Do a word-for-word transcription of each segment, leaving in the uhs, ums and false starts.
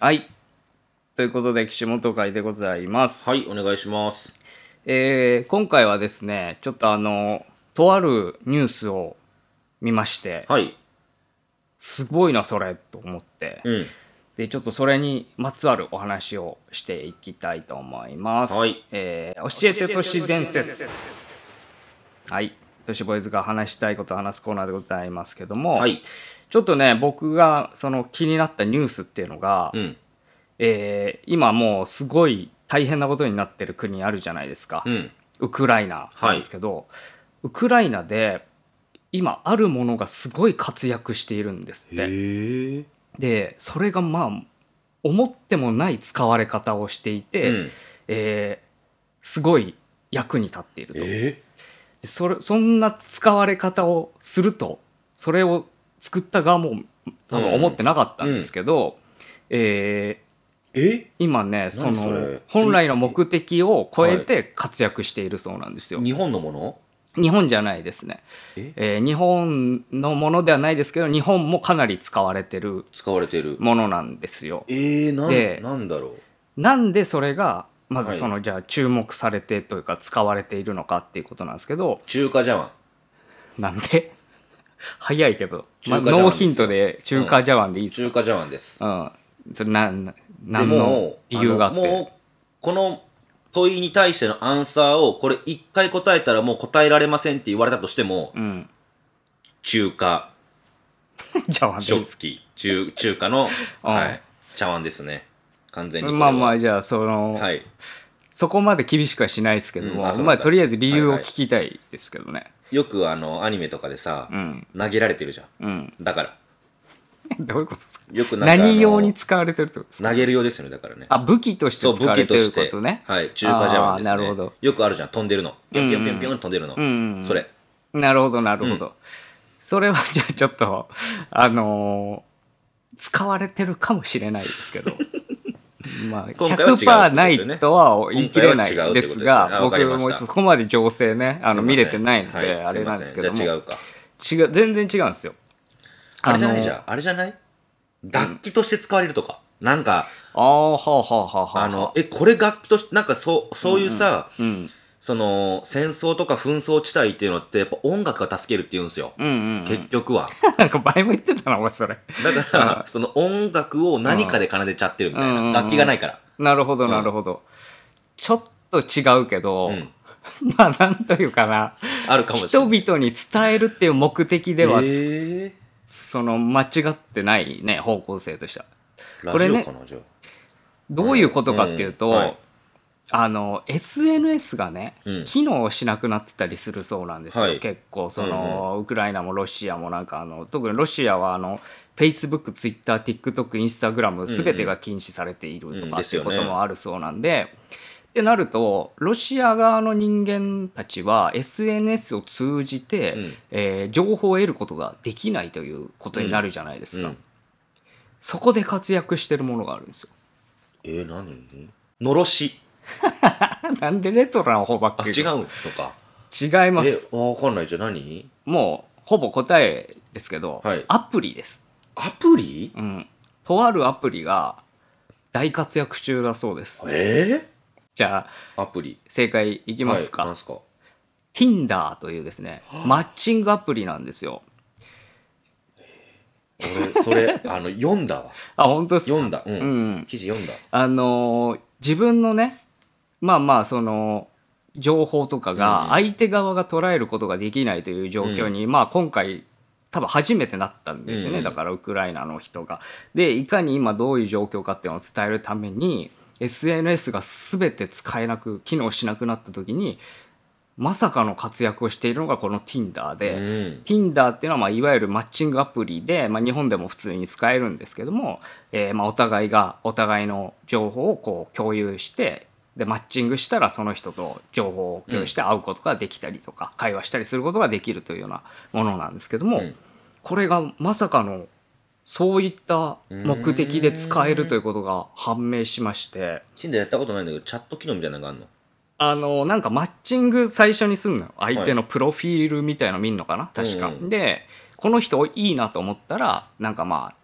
はい。ということで、岸本会でございます。 はい、お願いします。 えー、今回はですね、ちょっとあの、とあるニュースを見まして、 はい。 すごいな、それ、と思って、 うん。 で、ちょっとそれにまつわるお話をしていきたいと思います。 はい。 えー、教えて都市伝説。はい。都市ボーイズが話したいことを話すコーナーでございますけども、 はい。 ちょっとね、僕がその気になったニュースっていうのが、 うん。 えー今もうすごい大変なことになってる国あるじゃないですか。 うん。 ウクライナなんですけど、ウクライナで今あるものがすごい活躍しているんですって。 へえ。 で、それがまあ、思ってもない使われ方をしていて、 うん。 えーすごい役に立っていると。 えでそれそんな使われ方をすると、それを作った側も多分思ってなかったんですけど、えーえ今ね、そ何そのれ本来の目的を超えて活躍しているそうなんですよ。 日本のもの？ 日本じゃないですね。 ええー日本のものではないですけど、日本もかなり使われてる使われてる。 ものなんですよ。 えー、なでん、なんだろう。 なんでそれがまずはいその、じゃあ注目されてというか使われているのかっていうことなんですけど、 中華茶碗。 なんで早いけど、まあ、 中華茶碗ですよノーヒントで中華茶碗でいいですか？ 中華茶碗です。 うん。それな、な、 で何のも理由があって。 のもう、この問いに対してのアンサーを、これ一回答えたらもう答えられませんって言われたとしても、 うん。 中華茶碗でいいです食器、中、中華の、 うんはい、茶碗ですね。完全にこれは。 まあまあ、じゃあ、その、 はい。 そこまで厳しくはしないですけども、 うんあそうなんだまあ、とりあえず理由を聞きたいですけどね。 よくあの、アニメとかでさ、 うん。 投げられてるじゃん。 うん。 だから。 どういうことですか？ よくなんかあの何用に使われてるってことですか？ 投げるようですよね、だからね。 あ、武器としてそう、武使われてる器として。 ことね。 はい、中華茶碗ですね。 あーなるほど。 よくあるじゃん、飛んでるの。ピョンピョンピョンピョン飛んでるの。 うんうんうんそれ。 なるほど、なるほど。 うそれはじゃあちょっと、あのー使われてるかもしれないですけど。まあ、 今回は違うってことですよねひゃくパーセントないとは言い切れないです今回は違うってことですねが、 あわか僕りましたもそこまで情勢ね、あの、 すいません見れてないので、 はいあれなんですけども。 いませんじゃあ違うか。 違う、全然違うんですよ。 あれじゃないのじゃん。あれじゃない楽器として使われるとか。なんか、 ああ、はあはあはあはあ。 あの、え、これ楽器として、なんかそう、そういうさ、 うん。 その、戦争とか紛争地帯っていうのって、やっぱ音楽が助けるって言うんですよ。 うんうん、うん。 結局は。 なんか前も言ってたな、お前それ。 だから、その音楽を何かで奏でちゃってるみたいうんうんうんな。楽器がないから。 なるほど、 うんなるほど。ちょっと違うけど、 うんまあ、なんというかな。 あるかもしれない。 人々に伝えるっていう目的では、 えその、間違ってないね、方向性としては。 ー、 これねラジオかな、じゃあ。 どういうことかっていうと、 うんはいあの、エスエヌエス がね、 うん機能しなくなってたりするそうなんですよ。 はい結構、その、ウクライナもロシアもなんかあの、特にロシアはあの、Facebook、Twitter、TikTok、Instagram すべてが禁止されているとかっていうこともあるそうなんで、ってなると、ロシア側の人間たちは エスエヌエス を通じて、 うんえー情報を得ることができないということになるじゃないですか。 うんそこで活躍してるものがあるんですよ。 えー、何のろし。 なんでレトロな方ばっあ、 かり違うのか。 違いまえす。、 わかんない。じゃあ何もう、ほぼ答えですけど、 はいアプリです。 アプリうん。とあるアプリが大活躍中だそうです。 えじゃあ、 ー、アプリ。 正解いきますか。 はい、なんすか Tinder というですね、マッチングアプリなんですよ。 俺、それ、あの、読んだわ。 あ、本当ですか。 読んだ。うん。 うん記事読んだ。 あのー自分のね、まあまあ、その、情報とかがうん相手側が捉えることができないという状況に、まあ今回、多分初めてなったんですよね。 うんだからウクライナの人が。で、いかに今どういう状況かっていうのを伝えるために、エスエヌエス が全て使えなく、機能しなくなった時に、まさかの活躍をしているのがこの Tinder で、 うん Tinder っていうのはまあいわゆるマッチングアプリで、まあ、日本でも普通に使えるんですけども、えーまあお互いがお互いの情報をこう共有してでマッチングしたらその人と情報を共有して会うことができたりとか、会話したりすることができるというようなものなんですけども、 うんこれがまさかのそういった目的で使えるということが判明しまして、 チンダやったことないんだけど、チャット機能みたいなのがあるのあの、なんかマッチング最初にすんのよ。相手のプロフィールみたいの見んのかな確か。 うんうんで、この人いいなと思ったら、なんかまあ、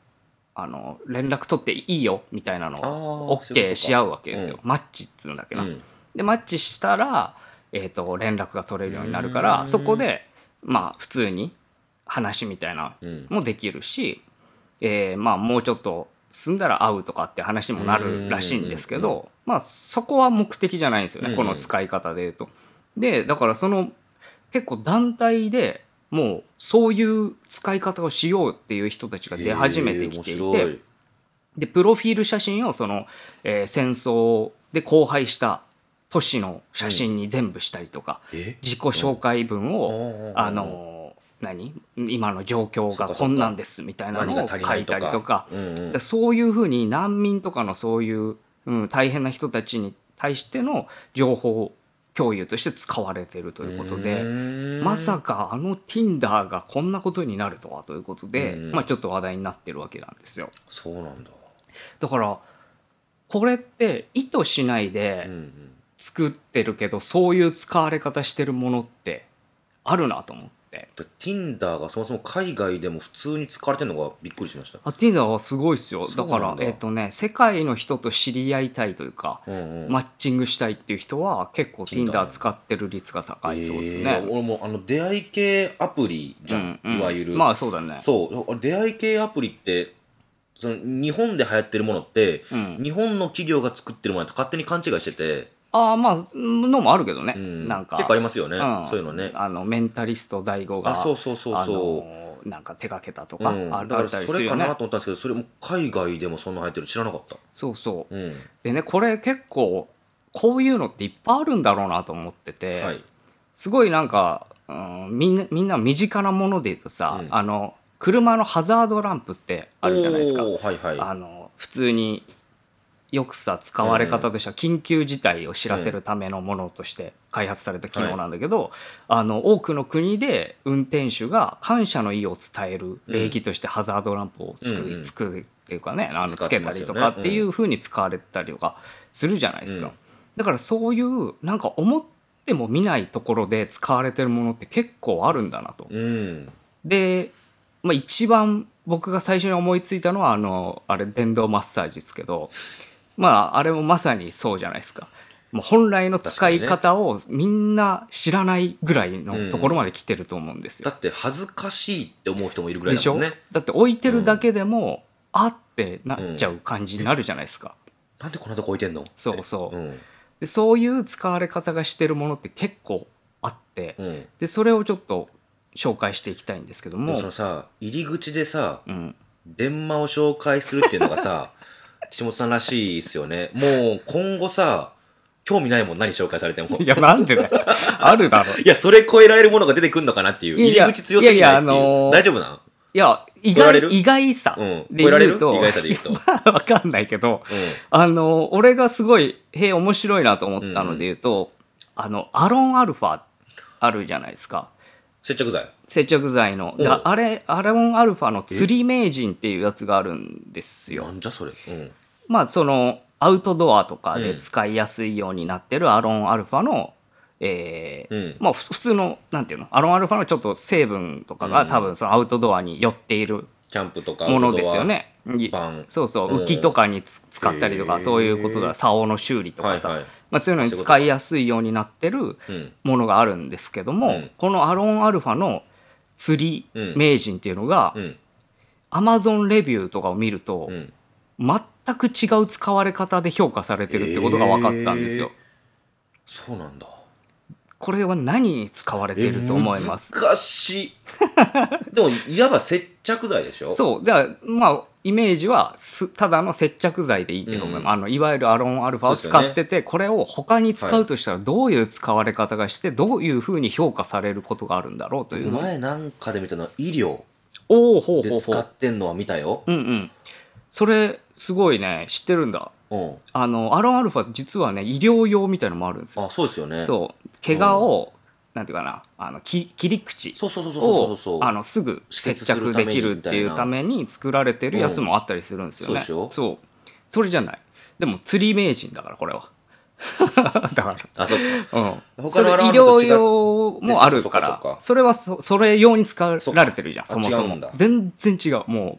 あの連絡取っていいよみたいなのをあーそういうこと OK かし合うわけですよ、 うんマッチっつうんだけど、 うんでマッチしたら、えー、と連絡が取れるようになるからうんそこでまあ普通に話みたいなうんのもできるし、えーまあもうちょっと進んだら会うとかって話にもなるらしいんですけうんうんど、まあそこは目的じゃないんですよね、 うんうんこの使い方で言うと。でだからその結構団体でもうそういう使い方をしようっていう人たちが出始めてきていへー面白て、でプロフィール写真をその、えー戦争で荒廃した都市の写真に全部したりとか、 え自己紹介文を、 うんあの何今の状況がこんなんですみたいなのを書いたりとか、 うんうんでそういうふうに難民とかのそういう、うん、大変な人たちに対しての情報共有として使われているということで、まさかあの Tinder がこんなことになるとはということで、 うんまあ、ちょっと話題になってるわけなんですよ。 そうなんだ。 だからこれって意図しないうんでうん作ってるけど、そういう使われ方してるものってあるなと思って。 で Tinder がそもそも海外でも普通に使われてるのがびっくりしました。 あ Tinder はすごいですよ。だかそうなんだらえっ、とね世界の人と知り合いたいというか、 うんうんマッチングしたいっていう人は結構 Tinder Tinder 使ってる率が高いそうですえーね。 俺もあの出会い系アプリじゃん、 うんうんいわゆる。 まあそうだね。 そう出会い系アプリってその日本で流行ってるものって、 うん日本の企業が作ってるものと勝手に勘違いしてて、 ああまあのもあるけどね、 うんなんか結構ありますよね、 うんそういうのね。 あのメンタリスト大悟があそうそうそうそうあのなんか手掛けたとか、 うん、 あだからあったりそれかするよね。 なと思ったんですけど、それも海外でもそんな流行ってる知らなかった。 そうそううんでねこれ結構こういうのっていっぱいあるんだろうなと思ってて、 はいすごいなんか、うん、みんなみんな身近なもので言うとさ、 うんあの車のハザードランプってあるじゃないですか。 おーはいはいあの普通によくさ使われ方としては緊急事態を知らせるためのものとして開発された機能なんだけど、あの多くの国で運転手が感謝の意を伝える礼儀としてハザードランプを作る、 うんうん作るっていうかね、あのつ使ってますよねけたりとかっていう風に使われたりとかするじゃないですか、 うんだからそういうなんか思っても見ないところで使われてるものって結構あるんだなと。 うんで、まあ、一番僕が最初に思いついたのはあのあれ電動マッサージですけど、まああれもまさにそうじゃないですか。もう本来の使い方をみんな知らないぐらいのところまで来てると思うんですよ。 だって恥ずかしいって思う人もいるぐらいでしょ、 だもんね。 だって置いてるだけでも、あってなっちゃう感じになるじゃないですか。 なんでこんなとこ置いてんの。 そうそう、 うんでそういう使われ方がしてるものって結構あって、 うん、 でそれをちょっと紹介していきたいんですけども、 でもそのさ入り口でさうん、 電話を紹介するっていうのがさ岸本さんらしいですよね。もう今後さ興味ないもん、何紹介されても。 いやなんでだよあるだろ。 いやそれ超えられるものが出てくんのかなっていう。 いやいや入り口強すぎないっていう。 いやいやあのー大丈夫なん。 いや意超えられる外意外さうんで超えられる言うと、 意外さで言うとまあわかんないけど、 うんあの俺がすごいへえ面白いなと思ったので言うと、あのアロンアルファあるじゃないですか。 接着剤。 接着剤の、 うんだあれアロンアルファの釣り名人っていうやつがあるんですよな。んじゃそれ。うんまあそのアウトドアとかで使いやすいようになってるアロンアルファの、えーうんまあふ普通のなんていうのアロンアルファのちょっと成分とかうんが多分そのアウトドアに寄っているキャンプとかものですよね。 バンそうそううん浮きとかにつ使ったりとへーかそういうことだ、竿の修理とかさ、 はいはいまあ、そういうのに使いやすいようになってるうんものがあるんですけども、 うんこのアロンアルファの釣り名人っていうのが、 うんアマゾンレビューとかを見ると、 うん全く違う使われ方で評価されてるってことが分かったんですよ。 そうなんだ。 これは何に使われてると思います？ 難しい。でもいわば接着剤でしょ。 そうだからまあイメージはすただの接着剤でいいっていうのが、 うんあのいわゆるアロンアルファを使ってて、これを他に使うとしたらどういう使われ方がしてどういうふうに評価されることがあるんだろうというのを。 前なんかで見たのは医療おおほうで使ほうほう。 ってんのは見たよ。 うんうん。それすごいね知ってるんだ。 うん。 あのアロンアルファ実はね医療用みたいのもあるんですよ。 あ、そうですよね。 そう怪我を、なんていうかなあのき切り口そうそうそうそうそうをそう。 あのすぐ接着できるっていうために作られてるやつもあったりするんですよね。 うんそうでしょそうそれじゃない。でも釣り名人だからこれは。だかあ、そっか。 ら、うん、 他のアそれ医療ラームと違う用もあるからそっかそっかそれはそそれ用に使われてるじゃんそっかそもそもあ違うんだ全然違うもう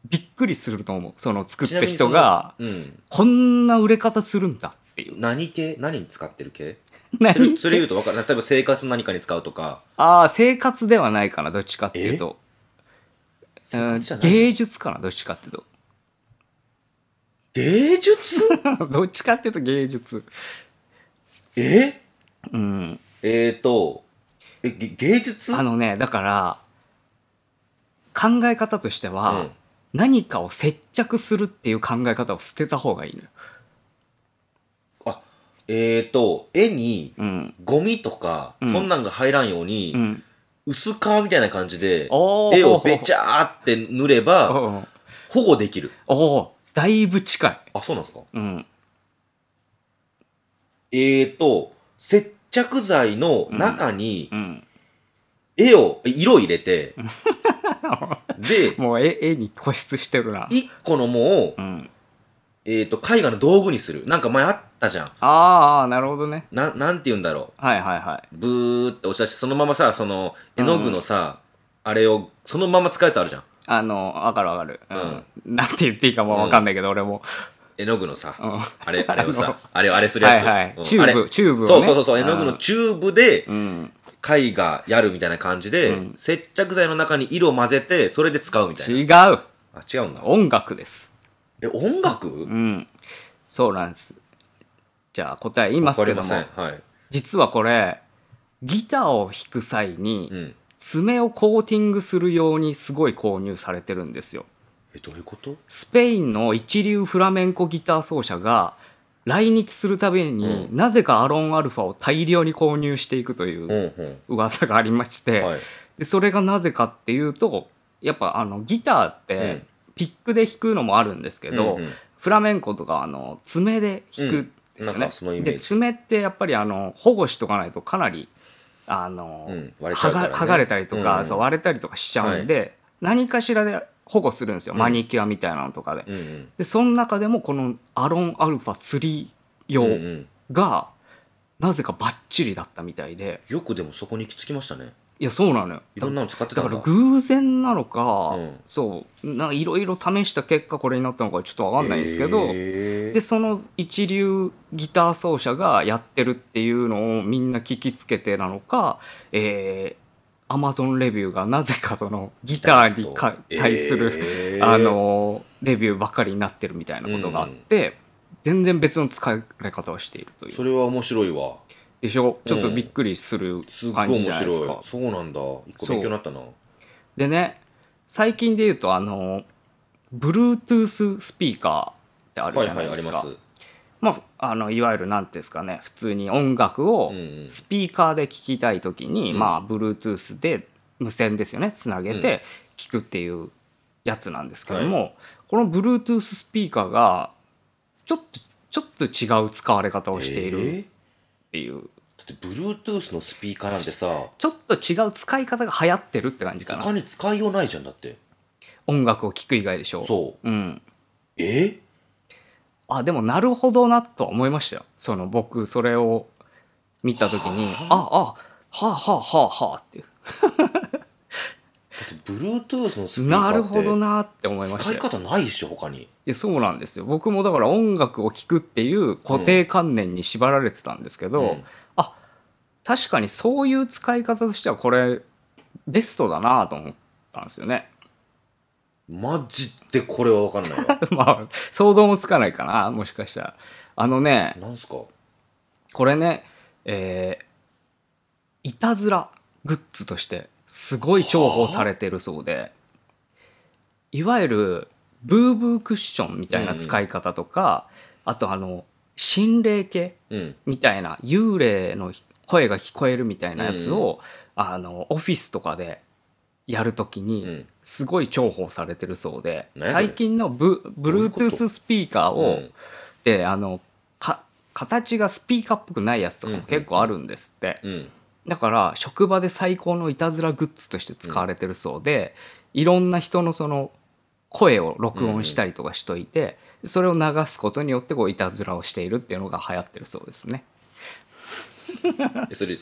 びっくりすると思う。その作ったちなみにその人が、 うん。 こんな売れ方するんだっていう。 何系何に使ってる系何それそれ言うと分かる。例えば生活の何かに使うとか。 ああ、生活ではないかな、どっちかっていうと。 生うん活じゃないの芸術かな、どっちかっていうと。 芸術どっちかっていうと芸術。 えうん。 えーと、え、げ芸術あのね、だから、考え方としては、 うん何かを接着するっていう考え方を捨てた方がいいのよ。 あ、えーと、絵にうん。 ゴミとか、 うんそんなんが入らんように、 うん。 薄皮みたいな感じで、 おー絵をべちゃーって塗れば、 おー保護できる。 おーだいぶ近い。 あ、そうなんですかうん。 えーと、接着剤の中にうん。 絵を、色を入れて、で、 もう絵絵に固執してるな。 一個のもをう、ん。 えーと、絵画の道具にする。なんか前あったじゃん。 ああ、なるほどね。 な、なんて言うんだろはいはいはい。 う。ブーって押し出して、そのままさ、その、絵の具のさ、あれを、そのまま使うやつあるじゃん。 あの、わかるわかる。うん。なんて言っていいかもわかんないけど、俺も。 絵の具のさ、 うんあれ、あれをあさ、あれをあれするやつ。 はいはいうんチューブあれチューブをねそうそうそうそう、絵うんの具のチューブでう、ん。 絵画やるみたいな感じで、 うん接着剤の中に色を混ぜて、それで使うみたいな。 違う。 あ、違うんだ。 音楽です。 え、音楽うん。そうなんです。じゃあ答え言いますけどもわかりません。はい。 実はこれ、ギターを弾く際に、 うん。 爪をコーティングするようにすごい購入されてるんですよ。 え、どういうことスペインの一流フラメンコギター奏者が来日するたびに、 うなぜかアロンアルファを大量に購入していくといううんうん。 噂がありまして、 はい。 でそれがなぜかっていうとやっぱあのギターって、 うんピックで弾くのもあるんですけど、 うんうんフラメンコとかあの爪で弾くんですよねうんなんか。そのイメージで爪ってやっぱりあの保護しとかないとかなりあの、 うん割れちゃうからね剥が剥がれたりとか、 うんうんそう割れたりとかしちゃうんで、何かしらで保護するんですよ、 うんマニキュアみたいなのとかで。 うんうん。 でその中でもこのアロンアルファ釣り用うんうんがなぜかバッチリだったみたいで、 よくでもそこに行き着きましたね。 いやそうなのよ。 いろんなの使ってただんだ。 から偶然なのか、 うんそうなんかいろいろ試した結果これになったのかちょっと分かんないんですけど、 へーでその一流ギター奏者がやってるっていうのをみんな聞きつけてなのか、えー、アマゾンレビューがなぜかそのギターにか対する、 えーあのレビューばかりになってるみたいなことがあって、全然別の使い方をしているというそれは面白いわ。 でしょ。ちょっとびっくりするすっご感じじい面ゃないですか。 白い。そうなんだ。一個勉強になったな。 でね最近で言うとあの Bluetooth スピーカーってあるはいはい、 じゃないですか。 あります。 まあ、あのいわゆるなんていうんですかね、普通に音楽をうんうんスピーカーで聴きたい時に、 うんまあ Bluetooth で無線ですよねつなげて聴くっていうやつなんですけども、この Bluetooth スピーカーがちょっとちょっと違う使われ方をしているっえーていう、 だって Bluetooth のスピーカーなんてさ、 ちょっと違う使い方が流行ってるって感じかな。 他に使いようないじゃんだって。 音楽を聴く以外でしょ。 そう。 うん。 えあでもなるほどなとは思いましたよ。その僕それを見た時にはああはあはあはあはあっていうだって Bluetooth のスピーカーってなるほどなって思いましたよ。 使い方ないっしょ他に。 いやそうなんですよ。僕もだから音楽を聴くっていう固定観念に縛られてたんですけど、 うんあ確かにそういう使い方としてはこれベストだなと思ったんですよね。 マジでこれは分かんないわ。 まあ想像もつかないかな、もしかしたら。あのねなんすかこれねえー、いたずらグッズとしてすごい重宝されてるそうで、いわゆるブーブークッションみたいな使い方とか、あとあの心霊系うん。 みたいな幽霊の声が聞こえるみたいなやつを、あのオフィスとかでやるときうにん。 すごい重宝されてるそうで、 何それ最近のブどういうこと Bluetooth スピーカーを、 うんであのか形がスピーカーっぽくないやつとかも結構あるんですって、 うん。 だから職場で最高のいたずらグッズとして使われてるそうで、いろんな人のその声を録音したりとかしといて、それを流すことによってこういたずらをしているっていうのが流行ってるそうですね。 えそれ、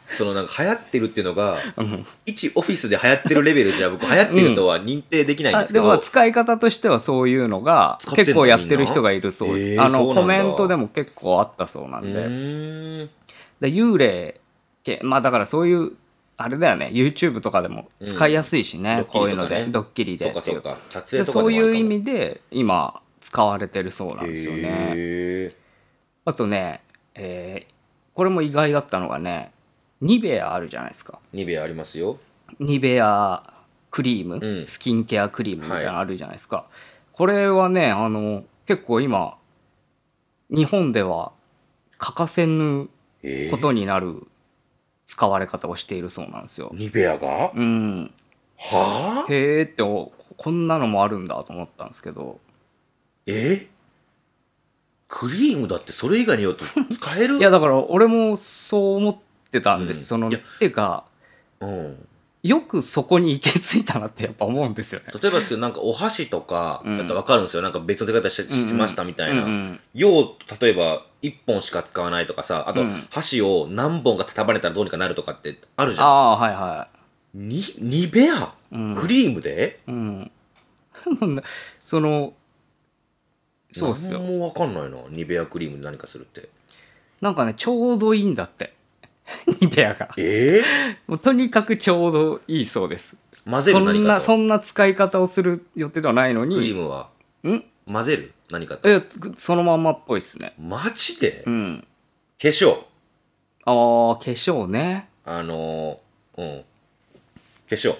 そのなんか流行ってるっていうのがうん一オフィスで流行ってるレベルじゃ僕流行ってるとは認定できないんあですけど、 でも使い方としてはそういうのが使ってんだ結構やってる人がいるそうみんなです。あえーそうなんだのコメントでも結構あったそうなうんで。 ーんで幽霊系、まあだからそういうあれだよね、 YouTube とかでも使いやすいしね、 うんこういうのでドドッッキリでっていうそうかそうか撮で影とかそういう意でもあるかも。 味で今使われてるそうなんですよね。 へあとね、えーこれも意外だったのがね、ニベアあるじゃないですか。 ー、ニベアありますよ。 ニベアクリーム、 うんスキンケアクリームみたいなのあるじゃないですか。これはね、あの結構今日本では欠かせぬえー、 ことになる使われ方をしているそうなんですよ。 ニベアがうん。 はあへーっておこんなのもあるんだと思ったんですけど。 えクリームだってそれ以外によって使えるいやだから俺もそう思ってたんです。 うんそのいやっていうかうんよくそこに行き着いたなってやっぱ思うんですよね。 例えばですけどなんかお箸とかうんだったら分かるんですよ、なんか別の使い方し,、しましたみたいな、 うんうん用例えばいっぽんしか使わないとかさ、あと、 うん箸を何本か束ねたらどうにかなるとかってあるじゃん。 ああはいはにニベア、 うんクリームでい。うん。そのそうっすよ。 何も分かんないな、ニベアクリームで何かするって。 なんかねちょうどいいんだってニベアが。 えもうとにかくちょうどいいそうです。 ー、混ぜるそん何かとなそんな使い方をする予定ではないのに。 クリームはん混ぜる何かと。 えつそのまんまっぽいっすね。 マジで、 うん。 化粧ああ化粧ね。 あのー、うん化粧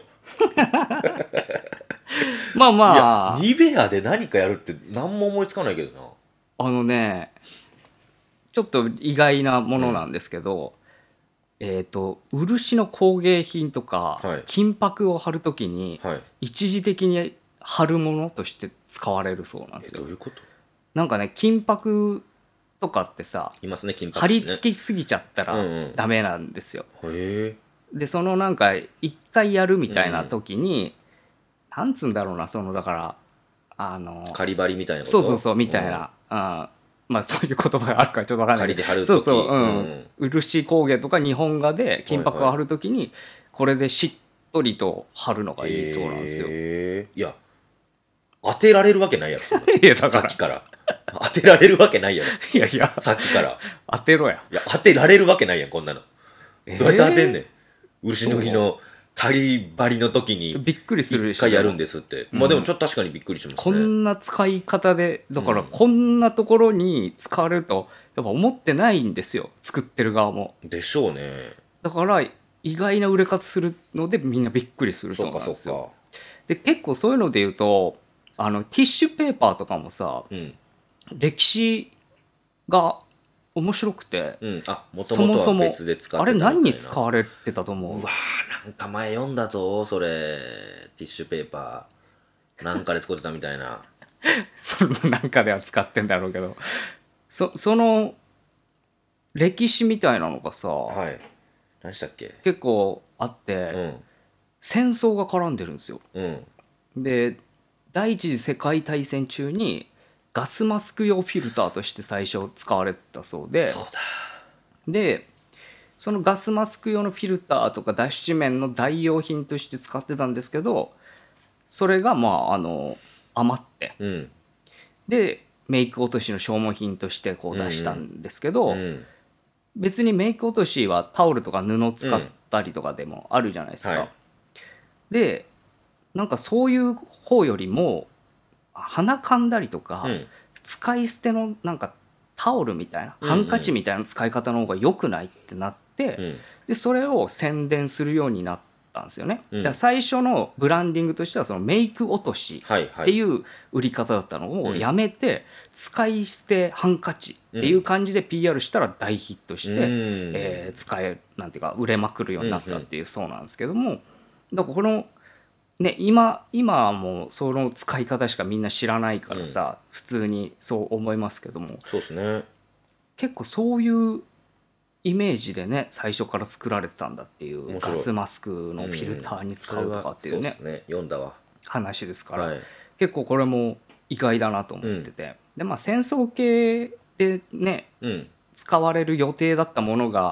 まあいまあやニベアで何かやるって何も思いつかないけどな。 あのねちょっと意外なものなんですけど、えっ、と漆の工芸品とか、 はい金箔を貼るときにはい一時的に貼るものとして使われるそうなんですよえどう。いうことなんかね金箔とかってさいますね金箔貼り師ね付きすぎちゃったらうんうんダメなんですよ。 へえでそのなんか一回やるみたいな時に、なんつうんだろうな、そのだからあの仮張りみたいなことそうそうそうみたいな、うんまあそういう言葉があるからちょっとわかんないけど、 仮で貼る時そうそう、ううんん、漆工芸とか日本画で金箔を貼るときにこれでしっとりと貼るのがいいそうなんですよ。 へえいや当てられるわけないやろいやだからさっきから当てられるわけないやろいやいやさっきから当てろや。 いや当てられるわけないやんこんなのえーどうやって当てんねん、漆塗りの仮張りの時にびっくりするでしょ。 一回やるんですって、 うんまあでもちょっと確かにびっくりしますねこんな使い方でだからうんこんなところに使われるとやっぱ思ってないんですよ、作ってる側も。 でしょうねだから意外な売れ方するのでみんなびっくりするそそううかそうなんですよ。 かで結構そういうので言うとあのティッシュペーパーとかもさうん歴史が面白くて、 うんあもともとはそもそも別で使ってたあれ何にみたいな使われてたと思う？ うわーなんか前読んだぞそれティッシュペーパーなんかで使ってたみたいなそのなんかでは使ってんだろうけどそその歴史みたいなのがさ、 はい何したっけ結構あって、 うん戦争が絡んでるんですよ。 うんで第一次世界大戦中にガスマスク用フィルターとして最初使われてたそうで、 そうだでそのガスマスク用のフィルターとか脱脂綿の代用品として使ってたんですけど、それがまああの余ってうんでメイク落としの消耗品としてこう出したんですけど、 うん別にメイク落としはタオルとか布使ったりとかでもあるじゃないですか、 はいでなんかそういう方よりも鼻かんだりとか、 うん使い捨てのなんかタオルみたいな、 うんうんハンカチみたいな使い方の方が良くないってなって、 うんでそれを宣伝するようになったんですよね、 うんだから最初のブランディングとしてはそのメイク落としはいはいっていう売り方だったのをやめて、使い捨てハンカチっていう感じで ピーアール したら大ヒットして、 うんえー使えなんていうか売れまくるようになったっていうそうなんですけども、だからこのね今今はもうその使い方しかみんな知らないからさ、普通にそう思いますけども、 そうですね結構そういうイメージでね最初から作られてたんだっていう面白いガスマスクのフィルターに使うとかっていうね、 それはそうですね読んだわ話ですから、 はい結構これも意外だなと思ってて、でまあ戦争系でねうん使われる予定だったものが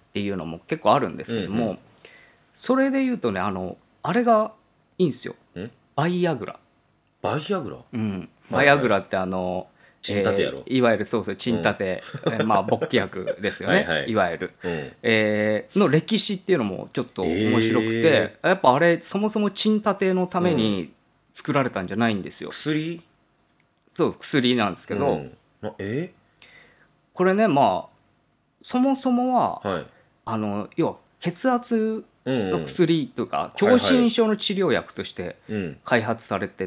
っていうのも結構あるんですけども、 うんうん、 それで言うとね、あのあれがいいんですよ。 んバイアグラ。 バイアグラ、 うん、 はいはい、 バイアグラってあのチン立てやろ、 えーいわゆるそうそうチン立て、うん、まあ勃起薬ですよね。はい、はい、いわゆる、うん、えー、の歴史っていうのもちょっと面白くて、えー、やっぱあれそもそもチン立てのために作られたんじゃないんですよ。 薬、 そう薬なんですけど、うん、 えー、 これね、まあそもそもは、 はい、 あの要は血圧の薬とか、うんうん、狭心症の治療薬として開発されてって、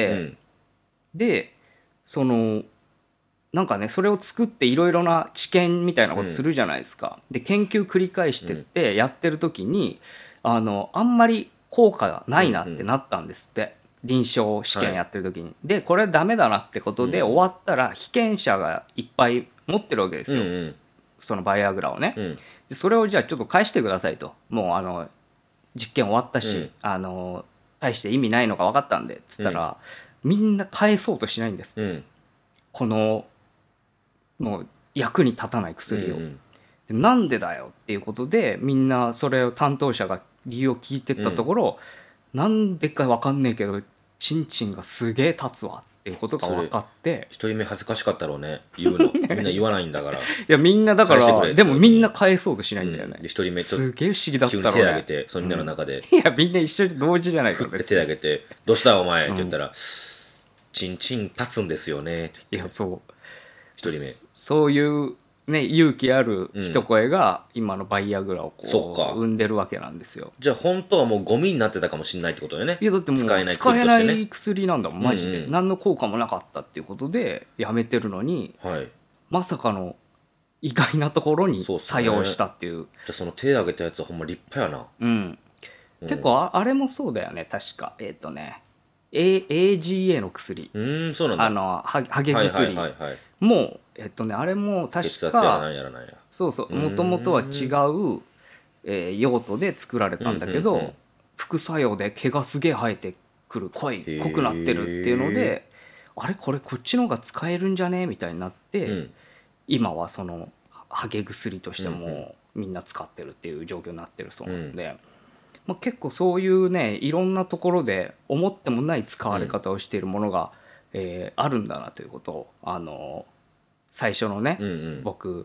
はいはい、うん、でそのなんかねそれを作っていろいろな治験みたいなことするじゃないですか、うん、で研究繰り返してってやってる時に、あのあんまり効果がないなってなったんですって、うんうん、臨床試験やってる時に、はい、でこれダメだなってことで、うん、終わったら被験者がいっぱい持ってるわけですよ、うんうん、そのバイアグラをね、うん、でそれをじゃあちょっと返してくださいと、もうあの実験終わったし、うん、あの大して意味ないのが分かったんでっつったら、うん、みんな返そうとしないんです、うん、このもう役に立たない薬を、うんうん、なんでだよっていうことでみんなそれを担当者が理由を聞いてったところ、うん、なんでか分かんねえけどチンチンがすげえ立つわっていうことが分かって、 一人目恥ずかしかったろうね、言うのみんな言わないんだからいやみんなだからでもみんな返そうとしないんだよね、うん、 で一人目すげえ不思議だったろうね、 急に手挙げてそのみんなの中で、 うん、いやみんな一緒に同時じゃないか、 振って手挙げてどうしたお前って言ったら、うん、チンチン立つんですよねって言って、 いやそう一人目そういうね勇気ある一声が今のバイアグラをこう生んでるわけなんですよ。 じゃあ本当はもうゴミになってたかもしれないってことだよね。 いやだってもう使えない薬としてね、使えない薬なんだもんマジで、うんうん、何の効果もなかったっていうことでやめてるのに、はい、まさかの意外なところに作用したっていう。 じゃあその手挙げたやつはほんま立派やな。 うん、うん、結構 あ, あれもそうだよね確かえっ、ー、とね エージーエー の薬、 うんそうなんだ、 あのハゲ薬もうえっ、ー、とねあれも確か血圧やらなんやらなんや、 そうそうもともとは違う、えー、用途で作られたんだけど、うんうんうん、副作用で毛がすげえ生えてくる濃い濃くなってるっていうのであれこれこっちの方が使えるんじゃねみたいになって、うん、今はそのハゲ薬としてもみんな使ってるっていう状況になってるそうなので、うんまあ、結構そういうねいろんなところで思ってもない使われ方をしているものが、うんえー、あるんだなということをあの最初のね、うんうん、僕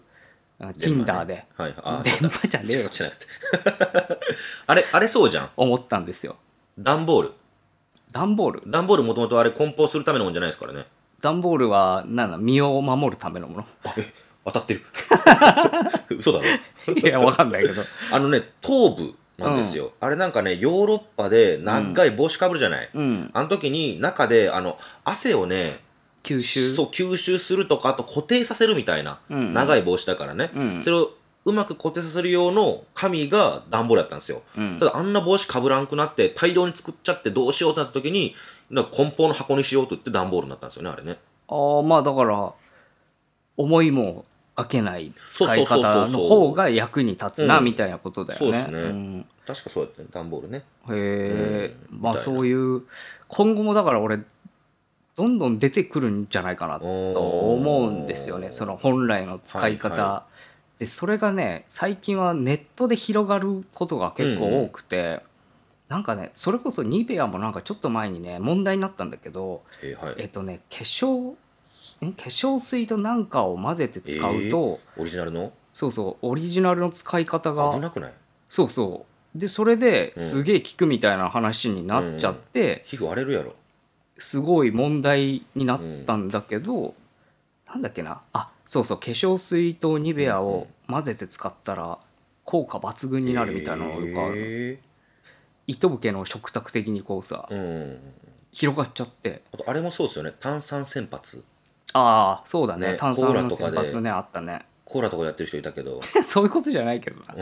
Tinder で、 はい、あ電話じゃねえよあれあれそうじゃん思ったんですよ。 段ボール段ボール段ボールもともとあれ梱包するためのもんじゃないですからね。 段ボールは何だ身を守るためのもの。 え当たってる嘘だろいやわかんないけどあのね頭部なんですよ、うん、あれなんかねヨーロッパで長い帽子かぶるじゃない、うん、あの時に中であの汗をね吸収そう吸収するとかあと固定させるみたいな、うんうん、長い帽子だからね、うん、それをうまく固定させる用の紙が段ボールだったんですよ、うん、ただあんな帽子かぶらんくなって大量に作っちゃってどうしようってなった時に梱包の箱にしようと言って段ボールになったんですよねあれね。 ああまあだから思いもかけない使い方の方が役に立つなみたいなことだよね。 そうですね、うん、確かそうやったね段ボールね。 へえ、うん、まあそういう今後もだから俺どんどん出てくるんじゃないかなと思うんですよねその本来の使い方、はいはい、でそれがね最近はネットで広がることが結構多くて、うんうん、なんかねそれこそニベアもなんかちょっと前にね問題になったんだけど、えーはい、えっとね化粧化粧水となんかを混ぜて使うと、えー、 オリジナルのそうそうオリジナルの使い方が危なくない？ そうそうでそれですげえ効くみたいな話になっちゃって、うんうん、 皮膚荒れるやろすごい問題になったんだけど、うん、なんだっけなあそうそう化粧水とニベアを混ぜて使ったら効果抜群になるみたいなのがよくある、えー、糸ぶけの食卓的にこうさ、うん、広がっちゃって。 あとあれもそうですよね炭酸洗髪。 ああそうだね、ね、炭酸の洗髪ねあったね。 コーラとかやってる人いたけどそういうことじゃないけどな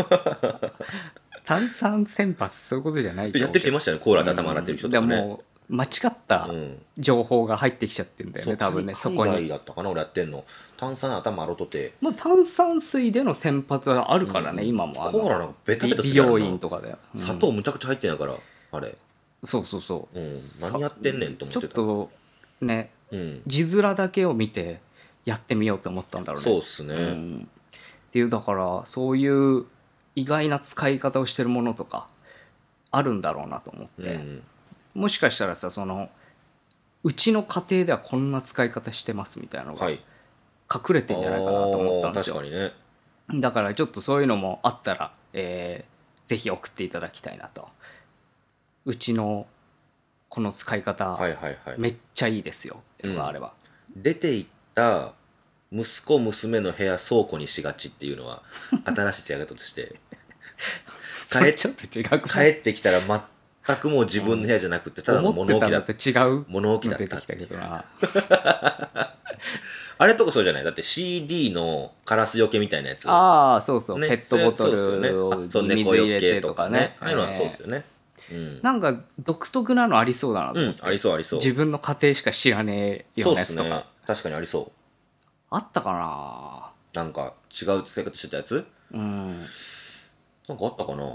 炭酸洗髪そういうことじゃないやってる人いましたねコーラで頭洗ってる人とかね、 うん、でも間違った情報が入ってきちゃってるんだよね、うん、多分ねそこに。 海外だったかな俺やってんの炭酸頭洗うとて、 まあ、炭酸水での洗髪はあるからね、うん、今もあるコーラなんかベタベタするやろな美容院とかで、 うん、砂糖むちゃくちゃ入ってんやからあれそうそうそう、 うん、何やってんねんと思ってた。 ちょっとね、うん、字面だけを見てやってみようと思ったんだろうね。 そうっすね、うん、 っていう、だからそういう意外な使い方をしてるものとかあるんだろうなと思って、うん、もしかしたらさ、そのうちの家庭ではこんな使い方してますみたいなのが隠れてんじゃないかなと思ったんですよ、 はい、確かにね、だからちょっとそういうのもあったら、えー、ぜひ送っていただきたいなと。うちのこの使い方、はいはいはい、めっちゃいいですよっていうのがあれば、 うん、出ていった息子娘の部屋倉庫にしがちっていうのは新しい使い方として帰ちょっと違う帰ってきたら全くもう自分の部屋じゃなくてただの物置だった。 違う物置だった出てきたけどなあれとかそうじゃない？だって シーディー のカラスよけみたいなやつ。 ああ、そうそう、ね、ペットボトルに水入れてとかね。 ああいうのはそうですよね。 うん、なんか独特なのありそうだなと思って、 うん、ありそうありそう。 自分の家庭しか知らねえようなやつとか。そうっすね、 確かにありそう。 あったかな。 なんか違う使い方してたやつ、うん、なんかあったかな。う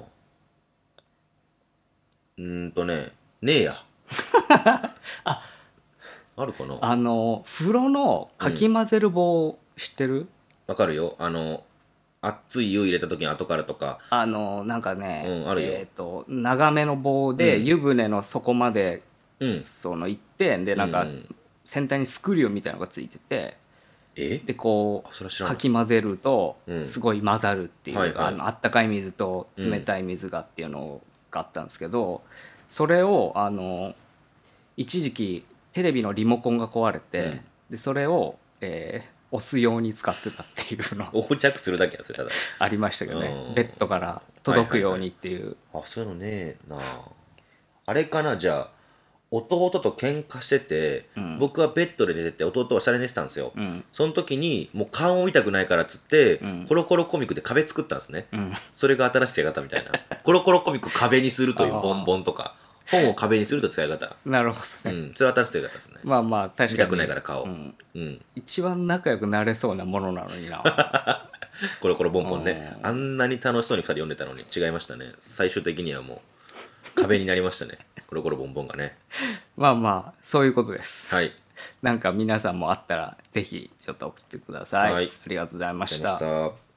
ーんとねねえやああるかな。 あの風呂のかき混ぜる棒知ってる？ わ、うん、かるよ。あの熱い湯入れた時に後からとか、 あのなんかね、 うん、あるよ。 えーと長めの棒で湯船の底まで、うん、その行ってでなんか、うん、先端にスクリューみたいなのがついてて、 えでこうかき混ぜるとすごい混ざるっていう、うん、はいはい、あのあったかい水と冷たい水がっていうのがあったんですけど、うん、それをあの一時期テレビのリモコンが壊れて、うん、でそれを、えー、押すように使ってたっていうの横着するだけやそれただありましたけどね、ベッドから届くようにっていう、はいはいはい、あそういうのねえなあれかな。じゃあ弟と喧嘩してて、うん、僕はベッドで寝てて弟は下で寝てたんですよ、うん、その時にもう顔を見たくないからっつって、うん、コロコロコミックで壁作ったんですね、うん、それが新しい使い方みたいなコロコロコミックを壁にするというボンボンとか本を壁にすると使い方。 なるほどね、 うん、それは新しい使い方ですね。 まあまあ確かに見たくないから顔、 うんうん、一番仲良くなれそうなものなのになコロコロボンボンね、あんなに楽しそうにふたり読んでたのに違いましたね。最終的にはもう壁になりましたねコロコロボンボンがね。 まあまあそういうことです。 はい。 なんか皆さんもあったらぜひちょっと送ってください。はい、ありがとうございました。